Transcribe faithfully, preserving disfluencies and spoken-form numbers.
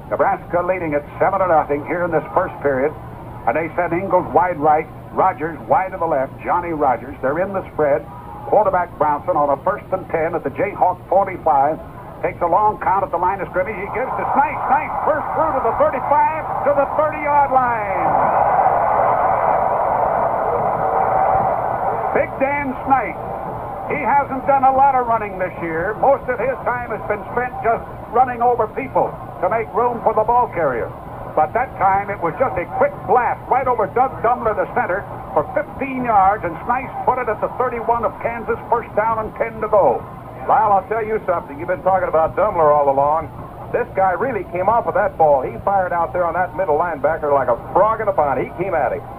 Nebraska leading at seven to nothing here in this first period. And they send Ingalls wide right, Rogers wide to the left, Johnny Rogers. They're in the spread. Quarterback Brownson on a first and ten at the Jayhawk forty-five. Takes a long count at the line of scrimmage. He gives to Snipes. Snipes first through to the thirty-five, to the thirty-yard line. Big Dan Snipes. He hasn't done a lot of running this year. Most of his time has been spent just running over people to make room for the ball carrier. But that time it was just a quick blast right over Doug Dumler, the center, for fifteen yards, and Snipes put it at the thirty-one of Kansas, first down and ten to go. Lyle, I'll tell you something. You've been talking about Dumler all along. This guy really came off of that ball. He fired out there on that middle linebacker like a frog in a pond. He came at him.